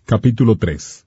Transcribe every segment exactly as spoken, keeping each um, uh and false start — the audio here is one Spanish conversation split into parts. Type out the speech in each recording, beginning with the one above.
Capítulo tres.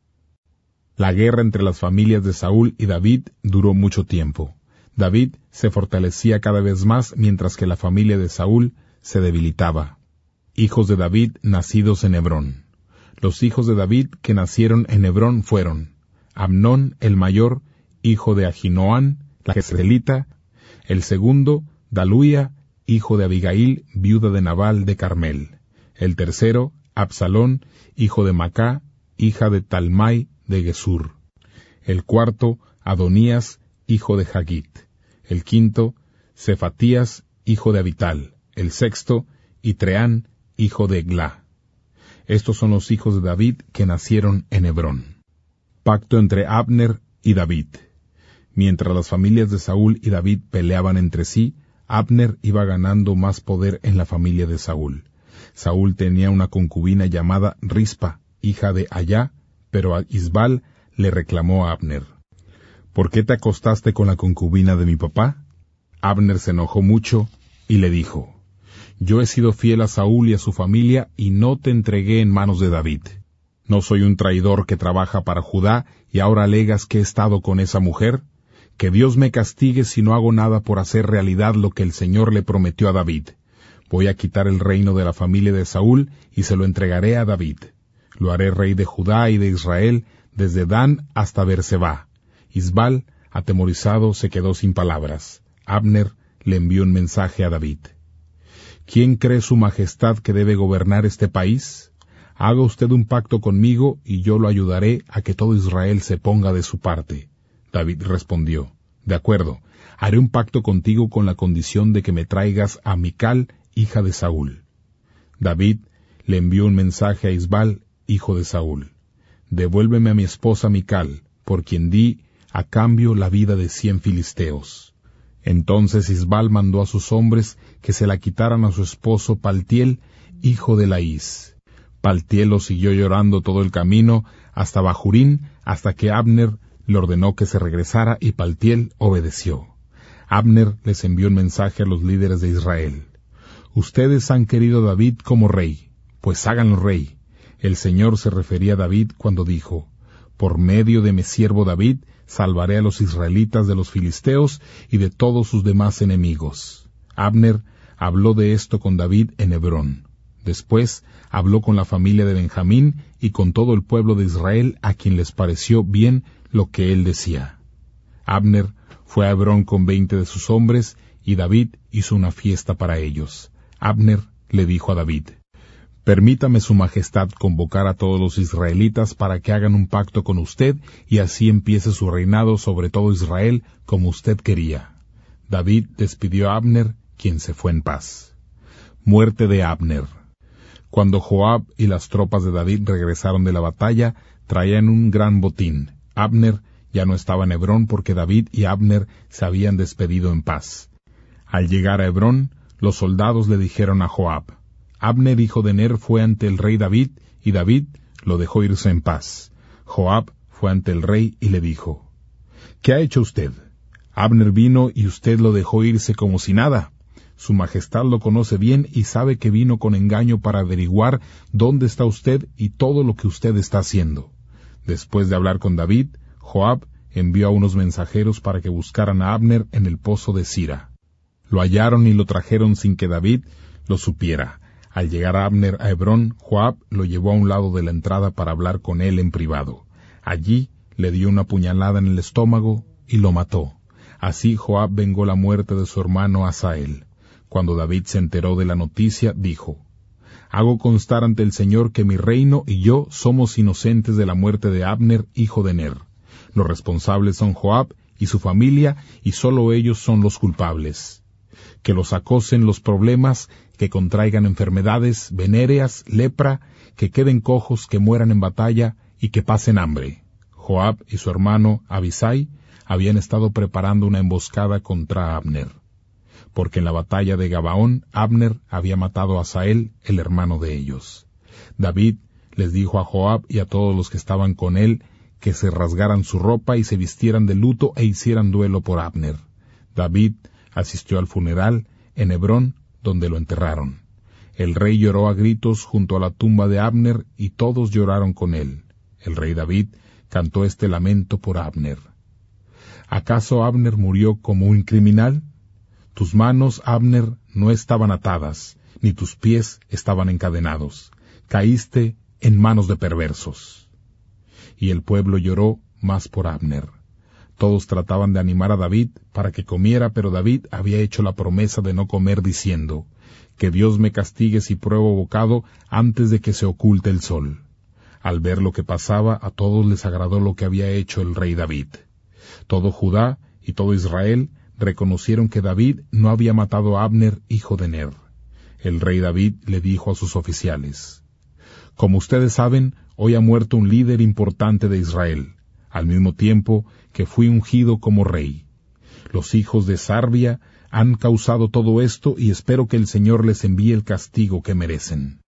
La guerra entre las familias de Saúl y David duró mucho tiempo. David se fortalecía cada vez más mientras que la familia de Saúl se debilitaba. Hijos de David nacidos en Hebrón. Los hijos de David que nacieron en Hebrón fueron Amnón el mayor, hijo de Ahinoam, la jezreelita; el segundo, Daluía, hijo de Abigail, viuda de Nabal de Carmel; el tercero, Absalón, hijo de Macá, hija de Talmai de Gesur; el cuarto, Adonías, hijo de Hagit; el quinto, Cefatías, hijo de Abital; el sexto, Itreán, hijo de Eglá. Estos son los hijos de David que nacieron en Hebrón. Pacto entre Abner y David. Mientras las familias de Saúl y David peleaban entre sí, Abner iba ganando más poder en la familia de Saúl. Saúl tenía una concubina llamada Rispa, hija de Ayá, pero a Isbal le reclamó a Abner: ¿Por qué te acostaste con la concubina de mi papá? Abner se enojó mucho y le dijo: Yo he sido fiel a Saúl y a su familia y no te entregué en manos de David. ¿No soy un traidor que trabaja para Judá y ahora alegas que he estado con esa mujer? Que Dios me castigue si no hago nada por hacer realidad lo que el Señor le prometió a David. Voy a quitar el reino de la familia de Saúl y se lo entregaré a David. Lo haré rey de Judá y de Israel, desde Dan hasta Berseba. Isbal, atemorizado, se quedó sin palabras. Abner le envió un mensaje a David: ¿Quién cree su majestad que debe gobernar este país? Haga usted un pacto conmigo y yo lo ayudaré a que todo Israel se ponga de su parte. David respondió: De acuerdo, haré un pacto contigo con la condición de que me traigas a Mical, hija de Saúl. David le envió un mensaje a Isbal, hijo de Saúl: Devuélveme a mi esposa Mical, por quien di a cambio la vida de cien filisteos. Entonces Isbal mandó a sus hombres que se la quitaran a su esposo Paltiel, hijo de Laís. Paltiel lo siguió llorando todo el camino hasta Bahurín, hasta que Abner le ordenó que se regresara y Paltiel obedeció. Abner les envió un mensaje a los líderes de Israel: Ustedes han querido a David como rey, pues háganlo rey. El Señor se refería a David cuando dijo: Por medio de mi siervo David salvaré a los israelitas de los filisteos y de todos sus demás enemigos. Abner habló de esto con David en Hebrón. Después habló con la familia de Benjamín y con todo el pueblo de Israel, a quien les pareció bien lo que él decía. Abner fue a Hebrón con veinte de sus hombres, y David hizo una fiesta para ellos. Abner le dijo a David: Permítame su majestad convocar a todos los israelitas para que hagan un pacto con usted, y así empiece su reinado sobre todo Israel como usted quería. David despidió a Abner, quien se fue en paz. Muerte de Abner. Cuando Joab y las tropas de David regresaron de la batalla, traían un gran botín. Abner ya no estaba en Hebrón porque David y Abner se habían despedido en paz. Al llegar a Hebrón, los soldados le dijeron a Joab: Abner, hijo de Ner, fue ante el rey David, y David lo dejó irse en paz. Joab fue ante el rey y le dijo: ¿Qué ha hecho usted? Abner vino y usted lo dejó irse como si nada. Su majestad lo conoce bien y sabe que vino con engaño para averiguar dónde está usted y todo lo que usted está haciendo. Después de hablar con David, Joab envió a unos mensajeros para que buscaran a Abner en el pozo de Sira. Lo hallaron y lo trajeron sin que David lo supiera. Al llegar a Abner a Hebrón, Joab lo llevó a un lado de la entrada para hablar con él en privado. Allí le dio una puñalada en el estómago y lo mató. Así Joab vengó la muerte de su hermano Asael. Cuando David se enteró de la noticia, dijo: Hago constar ante el Señor que mi reino y yo somos inocentes de la muerte de Abner, hijo de Ner. Los responsables son Joab y su familia, y sólo ellos son los culpables. Que los acosen los problemas, que contraigan enfermedades venéreas, lepra, que queden cojos, que mueran en batalla y que pasen hambre. Joab y su hermano Abisai habían estado preparando una emboscada contra Abner, porque en la batalla de Gabaón Abner había matado a Asael, el hermano de ellos. David les dijo a Joab y a todos los que estaban con él que se rasgaran su ropa y se vistieran de luto e hicieran duelo por Abner. David asistió al funeral en Hebrón, donde lo enterraron. El rey lloró a gritos junto a la tumba de Abner, y todos lloraron con él. El rey David cantó este lamento por Abner. ¿Acaso Abner murió como un criminal? Tus manos, Abner, no estaban atadas, ni tus pies estaban encadenados. Caíste en manos de perversos. Y el pueblo lloró más por Abner. Todos trataban de animar a David para que comiera, pero David había hecho la promesa de no comer, diciendo: que Dios me castigue si pruebo bocado antes de que se oculte el sol. Al ver lo que pasaba, a todos les agradó lo que había hecho el rey David. Todo Judá y todo Israel reconocieron que David no había matado a Abner, hijo de Ner. El rey David le dijo a sus oficiales: como ustedes saben, hoy ha muerto un líder importante de Israel, al mismo tiempo que fui ungido como rey. Los hijos de Sarbia han causado todo esto, y espero que el Señor les envíe el castigo que merecen.